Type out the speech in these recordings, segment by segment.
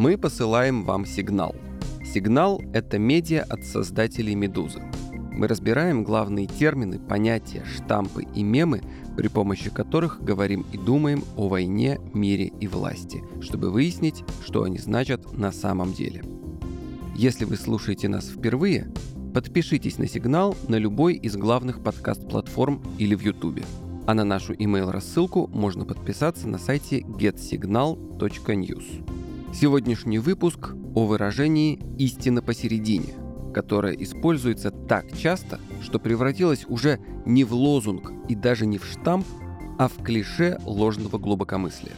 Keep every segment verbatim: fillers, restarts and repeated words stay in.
Мы посылаем вам сигнал. Сигнал — это медиа от создателей «Медузы». Мы разбираем главные термины, понятия, штампы и мемы, при помощи которых говорим и думаем о войне, мире и власти, чтобы выяснить, что они значат на самом деле. Если вы слушаете нас впервые, подпишитесь на «Сигнал» на любой из главных подкаст-платформ или в Ютубе. А на нашу email-рассылку можно подписаться на сайте гет сигнал точка ньюс. Сегодняшний выпуск о выражении «истина посередине», которое используется так часто, что превратилось уже не в лозунг и даже не в штамп, а в клише ложного глубокомыслия.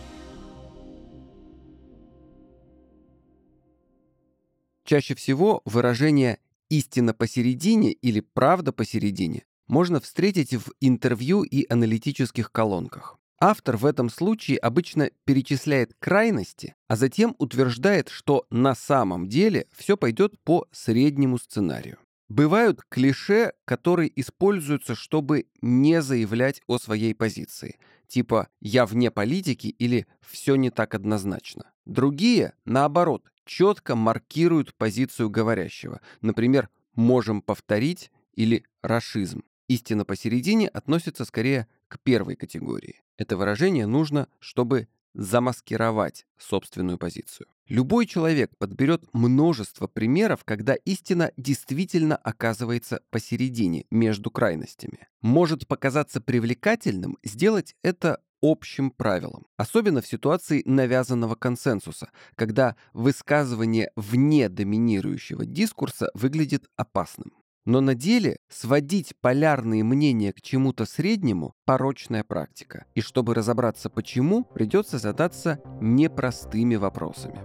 Чаще всего выражение «истина посередине» или «правда посередине» можно встретить в интервью и аналитических колонках. Автор в этом случае обычно перечисляет крайности, а затем утверждает, что на самом деле все пойдет по среднему сценарию. Бывают клише, которые используются, чтобы не заявлять о своей позиции, типа «я вне политики» или «все не так однозначно». Другие, наоборот, четко маркируют позицию говорящего, например, «можем повторить» или «рашизм». «Истина посередине» относится скорее к первой категории. Это выражение нужно, чтобы замаскировать собственную позицию. Любой человек подберет множество примеров, когда истина действительно оказывается посередине, между крайностями. Может показаться привлекательным сделать это общим правилом, особенно в ситуации навязанного консенсуса, когда высказывание вне доминирующего дискурса выглядит опасным. Но на деле сводить полярные мнения к чему-то среднему – порочная практика. И чтобы разобраться почему, придется задаться непростыми вопросами.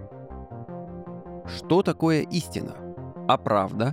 Что такое истина? А правда?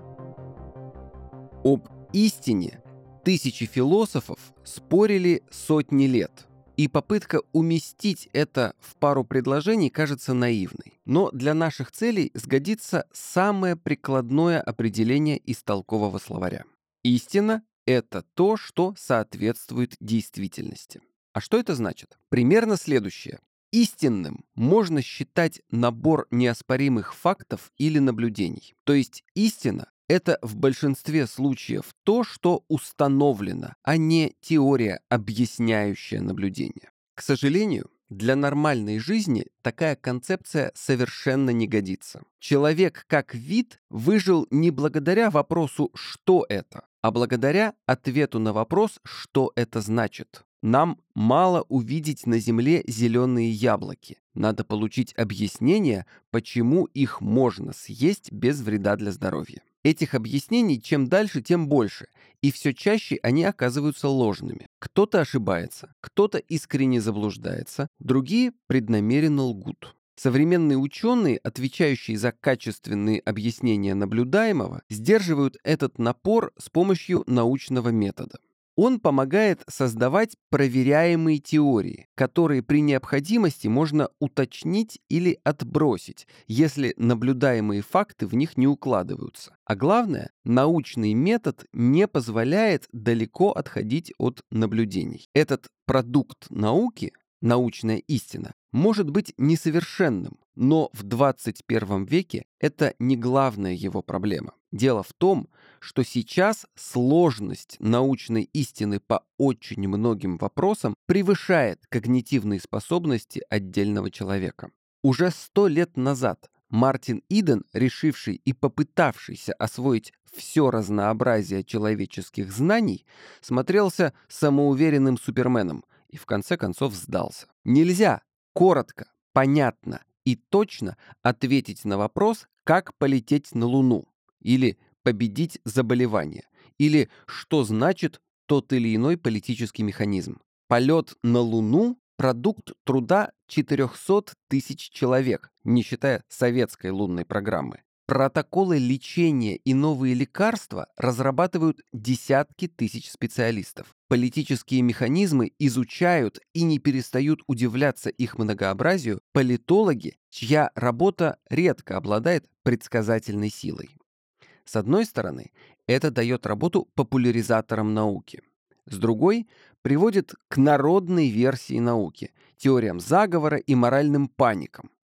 Об истине тысячи философов спорили сотни лет. И попытка уместить это в пару предложений кажется наивной. Но для наших целей сгодится самое прикладное определение из толкового словаря. Истина — это то, что соответствует действительности. А что это значит? Примерно следующее. Истинным можно считать набор неоспоримых фактов или наблюдений. То есть истина — это в большинстве случаев то, что установлено, а не теория, объясняющая наблюдение. К сожалению, для нормальной жизни такая концепция совершенно не годится. Человек как вид выжил не благодаря вопросу «что это?», а благодаря ответу на вопрос «что это значит?». Нам мало увидеть на земле зеленые яблоки. Надо получить объяснение, почему их можно съесть без вреда для здоровья. Этих объяснений чем дальше, тем больше, и все чаще они оказываются ложными. Кто-то ошибается, кто-то искренне заблуждается, другие преднамеренно лгут. Современные ученые, отвечающие за качественные объяснения наблюдаемого, сдерживают этот напор с помощью научного метода. Он помогает создавать проверяемые теории, которые при необходимости можно уточнить или отбросить, если наблюдаемые факты в них не укладываются. А главное, научный метод не позволяет далеко отходить от наблюдений. Этот продукт науки, научная истина, может быть несовершенным, но в двадцать первом веке это не главная его проблема. Дело в том, что сейчас сложность научной истины по очень многим вопросам превышает когнитивные способности отдельного человека. Уже сто лет назад Мартин Иден, решивший и попытавшийся освоить все разнообразие человеческих знаний, смотрелся самоуверенным суперменом и в конце концов сдался. Нельзя коротко, понятно и точно ответить на вопрос, как полететь на Луну, или победить заболевание, или что значит тот или иной политический механизм. Полет на Луну – продукт труда четырехсот тысяч человек, не считая советской лунной программы. Протоколы лечения и новые лекарства разрабатывают десятки тысяч специалистов. Политические механизмы изучают и не перестают удивляться их многообразию политологи, чья работа редко обладает предсказательной силой. С одной стороны, это дает работу популяризаторам науки. С другой, приводит к народной версии науки, теориям заговора и моральным паникам.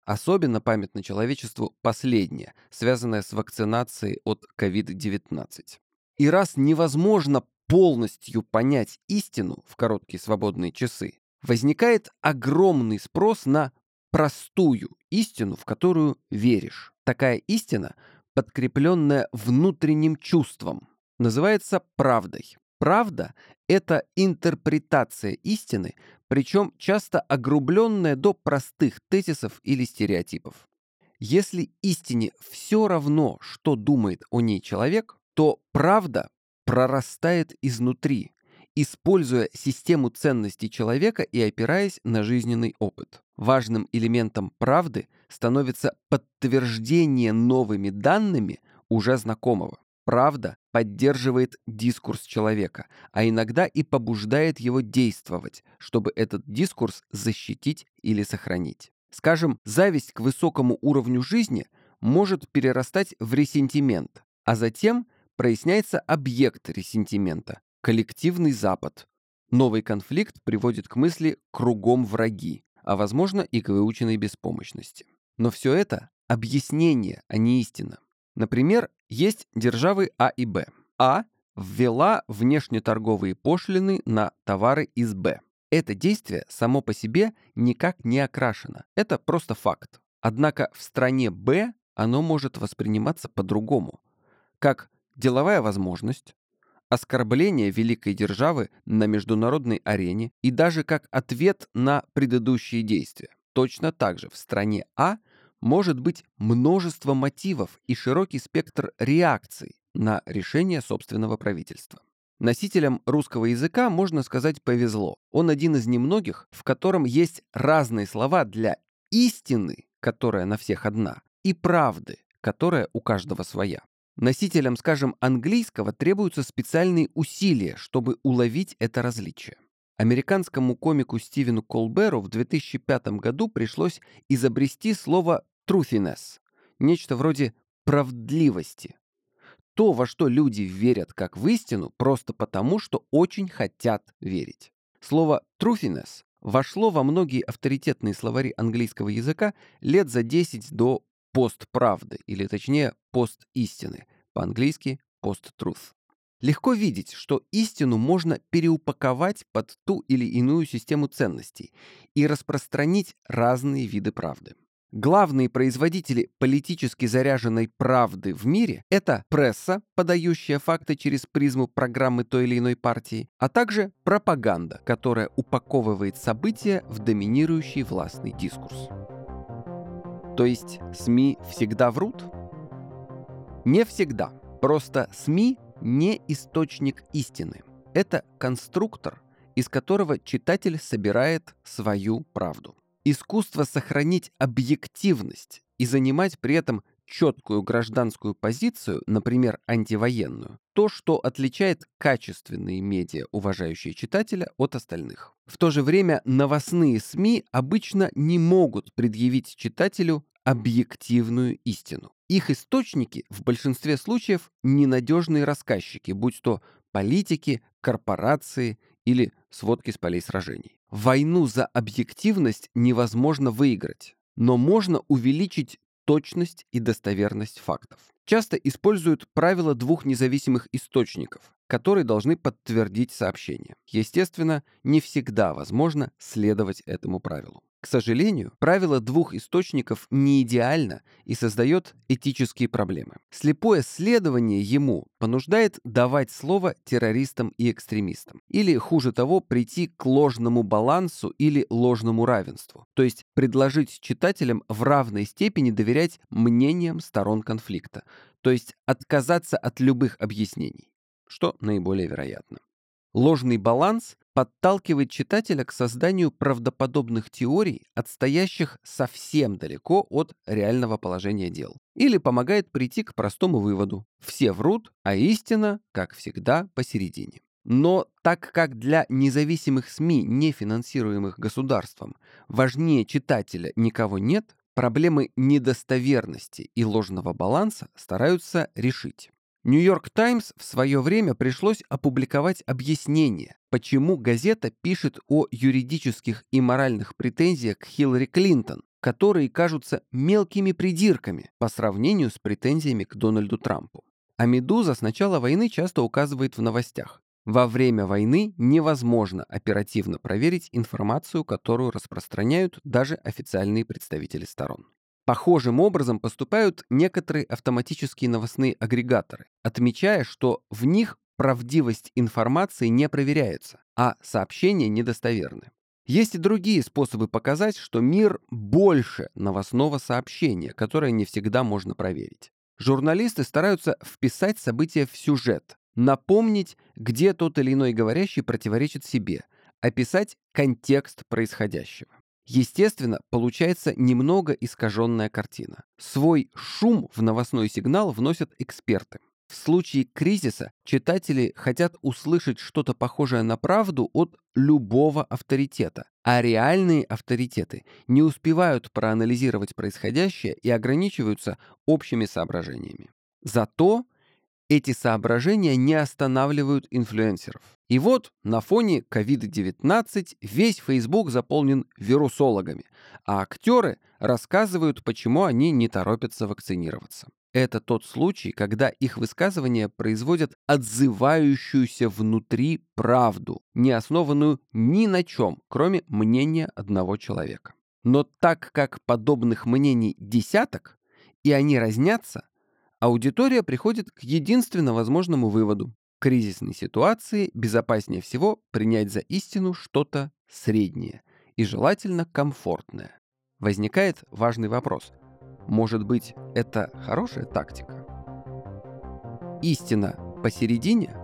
Особенно памятно человечеству последнее, связанное с вакцинацией от ковид девятнадцать. И раз невозможно полностью понять истину в короткие свободные часы, возникает огромный спрос на простую истину, в которую веришь. Такая истина, подкрепленная внутренним чувством, называется правдой. Правда — это интерпретация истины, причем часто огрубленная до простых тезисов или стереотипов. Если истине все равно, что думает о ней человек, то правда прорастает изнутри, используя систему ценностей человека и опираясь на жизненный опыт. Важным элементом правды становится подтверждение новыми данными уже знакомого. Правда поддерживает дискурс человека, а иногда и побуждает его действовать, чтобы этот дискурс защитить или сохранить. Скажем, зависть к высокому уровню жизни может перерастать в ресентимент, а затем проясняется объект ресентимента — коллективный Запад. Новый конфликт приводит к мысли «кругом враги», а возможно и к выученной беспомощности. Но все это — объяснение, а не истина. Например, есть державы А и Б. А ввела внешнеторговые пошлины на товары из Б. Это действие само по себе никак не окрашено. Это просто факт. Однако в стране Б оно может восприниматься по-другому, как деловая возможность, оскорбление великой державы на международной арене и даже как ответ на предыдущие действия. Точно так же в стране А может быть множество мотивов и широкий спектр реакций на решение собственного правительства. Носителям русского языка, можно сказать, повезло. Он один из немногих, в котором есть разные слова для истины, которая на всех одна, и правды, которая у каждого своя. Носителям, скажем, английского требуются специальные усилия, чтобы уловить это различие. Американскому комику Стивену Колберу в две тысячи пятом году пришлось изобрести слово «truthiness», нечто вроде «правдливости». То, во что люди верят как в истину, просто потому, что очень хотят верить. Слово «truthiness» вошло во многие авторитетные словари английского языка лет за десять до постправды, или точнее постистины, по-английски post-truth. Легко видеть, что истину можно переупаковать под ту или иную систему ценностей и распространить разные виды правды. Главные производители политически заряженной правды в мире — это пресса, подающая факты через призму программы той или иной партии, а также пропаганда, которая упаковывает события в доминирующий властный дискурс. То есть СМИ всегда врут? Не всегда. Просто СМИ не источник истины. Это конструктор, из которого читатель собирает свою правду. Искусство сохранить объективность и занимать при этом четкую гражданскую позицию, например, антивоенную, то, что отличает качественные медиа, уважающие читателя, от остальных. В то же время новостные СМИ обычно не могут предъявить читателю объективную истину. Их источники в большинстве случаев ненадежные рассказчики, будь то политики, корпорации или сводки с полей сражений. Войну за объективность невозможно выиграть, но можно увеличить точность и достоверность фактов. Часто используют правило двух независимых источников, которые должны подтвердить сообщение. Естественно, не всегда возможно следовать этому правилу. К сожалению, правило двух источников не идеально и создает этические проблемы. Слепое следование ему понуждает давать слово террористам и экстремистам. Или, хуже того, прийти к ложному балансу или ложному равенству. То есть предложить читателям в равной степени доверять мнениям сторон конфликта. То есть отказаться от любых объяснений, что наиболее вероятно. Ложный баланс подталкивает читателя к созданию правдоподобных теорий, отстоящих совсем далеко от реального положения дел. Или помогает прийти к простому выводу: все врут, а истина, как всегда, посередине. Но так как для независимых СМИ, не финансируемых государством, важнее читателя никого нет, проблемы недостоверности и ложного баланса стараются решить. «Нью-Йорк Таймс» в свое время пришлось опубликовать объяснение, почему газета пишет о юридических и моральных претензиях к Хиллари Клинтон, которые кажутся мелкими придирками по сравнению с претензиями к Дональду Трампу. А «Медуза» с начала войны часто указывает в новостях: во время войны невозможно оперативно проверить информацию, которую распространяют даже официальные представители сторон. Похожим образом поступают некоторые автоматические новостные агрегаторы, отмечая, что в них правдивость информации не проверяется, а сообщения недостоверны. Есть и другие способы показать, что мир больше новостного сообщения, которое не всегда можно проверить. Журналисты стараются вписать события в сюжет, напомнить, где тот или иной говорящий противоречит себе, описать контекст происходящего. Естественно, получается немного искаженная картина. Свой шум в новостной сигнал вносят эксперты. В случае кризиса читатели хотят услышать что-то похожее на правду от любого авторитета, а реальные авторитеты не успевают проанализировать происходящее и ограничиваются общими соображениями. Зато эти соображения не останавливают инфлюенсеров. И вот на фоне ковид девятнадцать весь Facebook заполнен вирусологами, а актеры рассказывают, почему они не торопятся вакцинироваться. Это тот случай, когда их высказывания производят отзывающуюся внутри правду, не основанную ни на чем, кроме мнения одного человека. Но так как подобных мнений десяток, и они разнятся, аудитория приходит к единственно возможному выводу: в кризисной ситуации безопаснее всего принять за истину что-то среднее и желательно комфортное. Возникает важный вопрос: может быть, это хорошая тактика? Истина посередине?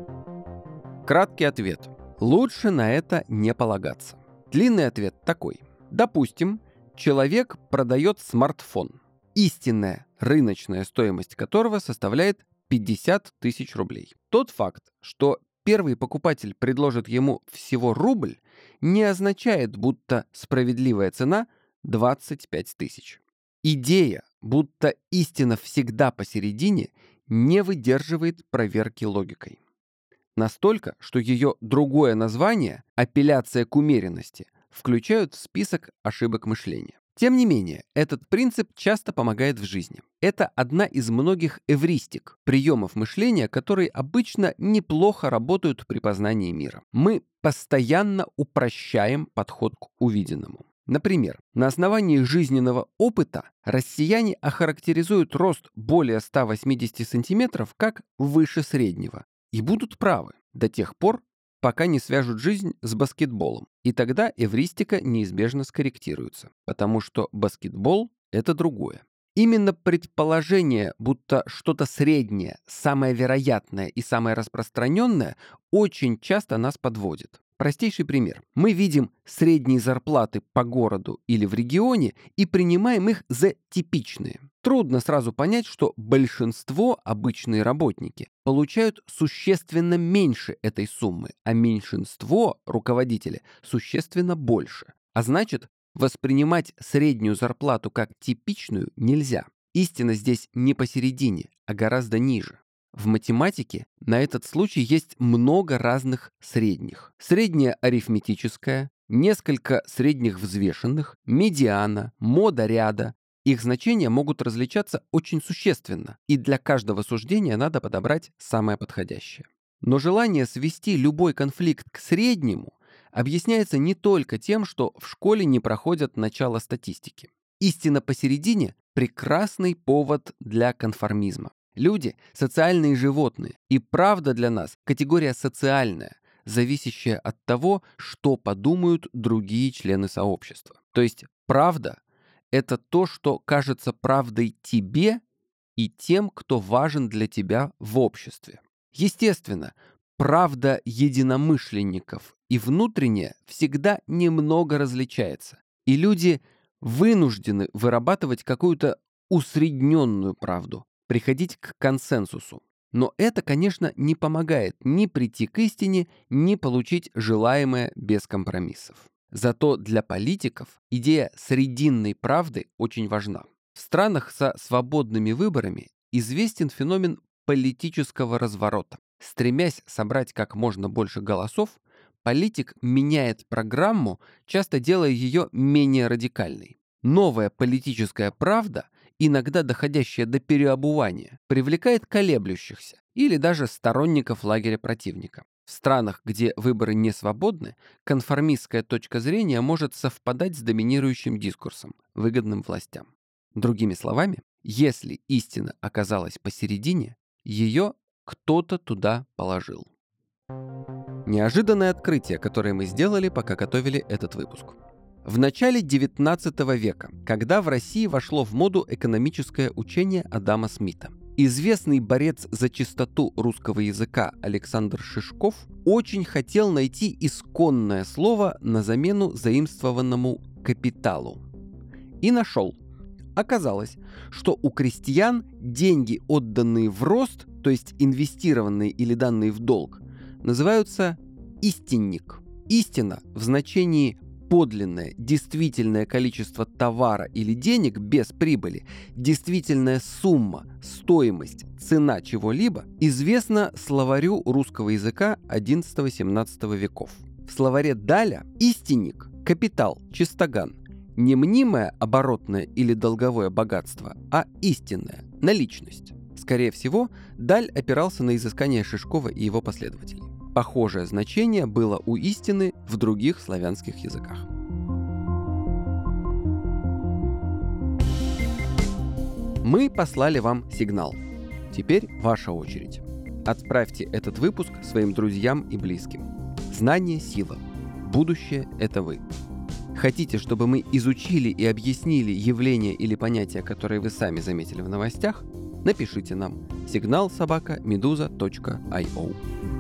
Краткий ответ: лучше на это не полагаться. Длинный ответ такой: допустим, человек продает смартфон, истинная рыночная стоимость которого составляет пятьдесят тысяч рублей. Тот факт, что первый покупатель предложит ему всего рубль, не означает, будто справедливая цена двадцать пять тысяч. Идея, будто истина всегда посередине, не выдерживает проверки логикой. Настолько, что ее другое название, апелляция к умеренности, включают в список ошибок мышления. Тем не менее, этот принцип часто помогает в жизни. Это одна из многих эвристик, приемов мышления, которые обычно неплохо работают при познании мира. Мы постоянно упрощаем подход к увиденному. Например, на основании жизненного опыта россияне охарактеризуют рост более ста восьмидесяти сантиметров как выше среднего. И будут правы до тех пор, пока не свяжут жизнь с баскетболом. И тогда эвристика неизбежно скорректируется, потому что баскетбол — это другое. Именно предположение, будто что-то среднее, самое вероятное и самое распространенное, очень часто нас подводит. Простейший пример. Мы видим средние зарплаты по городу или в регионе и принимаем их за типичные. Трудно сразу понять, что большинство, обычные работники, получают существенно меньше этой суммы, а меньшинство, руководители, существенно больше. А значит, воспринимать среднюю зарплату как типичную нельзя. Истина здесь не посередине, а гораздо ниже. В математике на этот случай есть много разных средних. Средняя арифметическая, несколько средних взвешенных, медиана, мода ряда. Их значения могут различаться очень существенно, и для каждого суждения надо подобрать самое подходящее. Но желание свести любой конфликт к среднему объясняется не только тем, что в школе не проходят начало статистики. Истина посередине – прекрасный повод для конформизма. Люди – социальные животные, и правда для нас – категория социальная, зависящая от того, что подумают другие члены сообщества. То есть правда – это то, что кажется правдой тебе и тем, кто важен для тебя в обществе. Естественно, правда единомышленников и внутренняя всегда немного различается, и люди вынуждены вырабатывать какую-то усредненную правду, приходить к консенсусу. Но это, конечно, не помогает ни прийти к истине, ни получить желаемое без компромиссов. Зато для политиков идея срединной правды очень важна. В странах со свободными выборами известен феномен политического разворота. Стремясь собрать как можно больше голосов, политик меняет программу, часто делая ее менее радикальной. Новая политическая правда, иногда доходящая до переобувания, привлекает колеблющихся или даже сторонников лагеря противника. В странах, где выборы не свободны, конформистская точка зрения может совпадать с доминирующим дискурсом, выгодным властям. Другими словами, если истина оказалась посередине, ее кто-то туда положил. Неожиданное открытие, которое мы сделали, пока готовили этот выпуск. В начале девятнадцатого века, когда в России вошло в моду экономическое учение Адама Смита, известный борец за чистоту русского языка Александр Шишков очень хотел найти исконное слово на замену заимствованному «капиталу». И нашел. Оказалось, что у крестьян деньги, отданные в рост, то есть инвестированные или данные в долг, называются истинник. Истина в значении подлинное, действительное количество товара или денег без прибыли, действительная сумма, стоимость, цена чего-либо известна словарю русского языка одиннадцатого-семнадцатого веков. В словаре Даля истинник, капитал, чистоган, не мнимое оборотное или долговое богатство, а истинное, наличность. Скорее всего, Даль опирался на изыскания Шишкова и его последователей. Похожее значение было у истины в других славянских языках. Мы послали вам сигнал. Теперь ваша очередь. Отправьте этот выпуск своим друзьям и близким. Знание – сила. Будущее – это вы. Хотите, чтобы мы изучили и объяснили явления или понятия, которые вы сами заметили в новостях? Напишите нам сигнал собака медуза точка ай о.